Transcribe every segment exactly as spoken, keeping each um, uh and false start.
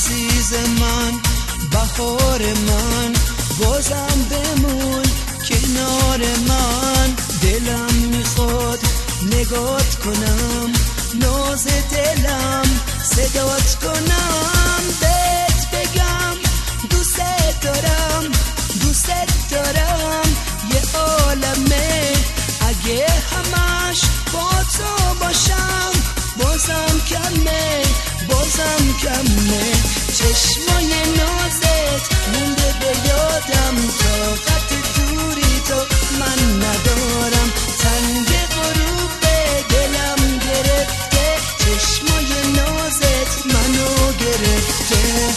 عزیز من، بهار من، بازم بمون کنار من. دلم میخواد نگات کنم، ناز دلم صدات کنم، بهت بگم دوست دارم، دوست دارم. یه عالمه اگه همش با تو باشم، بازم کمه، بازم کمه. چشمای نازت مونده به یادم، طاقت دوری تو من ندارم. تنگ غروب دلم گرفته، چشمای نازت منو گرفته.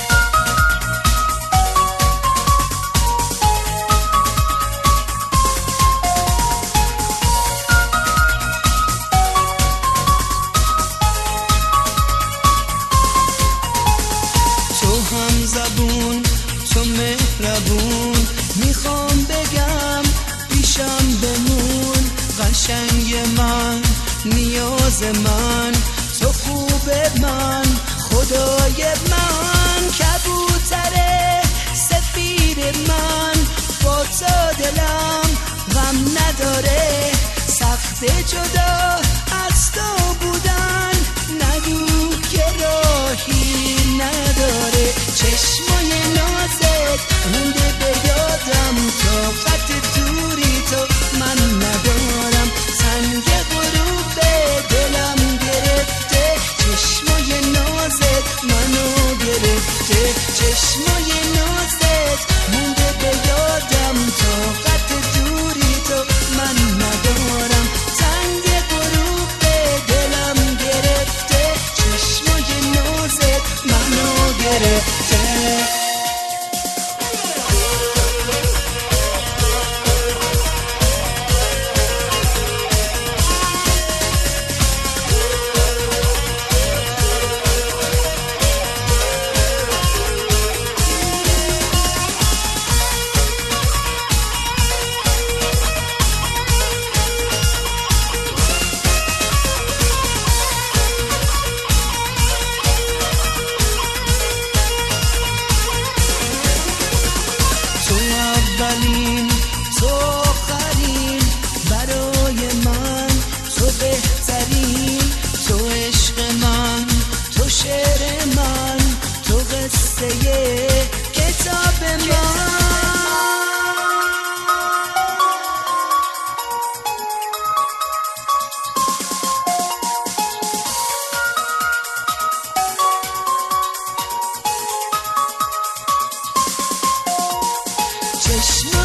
هم زبون تو مهربون، میخوام بگم پیشم بمون. قشنگ من، نیاز من، تو خوب من، خدای من. کبوتر سفید من، با تو دلم غم نداره. سخت جدا از تو بودن، نگو که راهی نداره. چشمای نازت مونده به یادم، طاقت دوری تو من ندارم. سنگ غروب دلم گرفته، چشمای نازت منو گرفته. چشمای نازت مونده به یادم، طاقت دوری تو من ندارم. سنگ غروب دلم گرفته، چشمای نازت منو گرفته. اولین تو آخرین، برای من تو بهترین. تو عشق من، تو شعر من، تو قصه کتاب من. Cheshma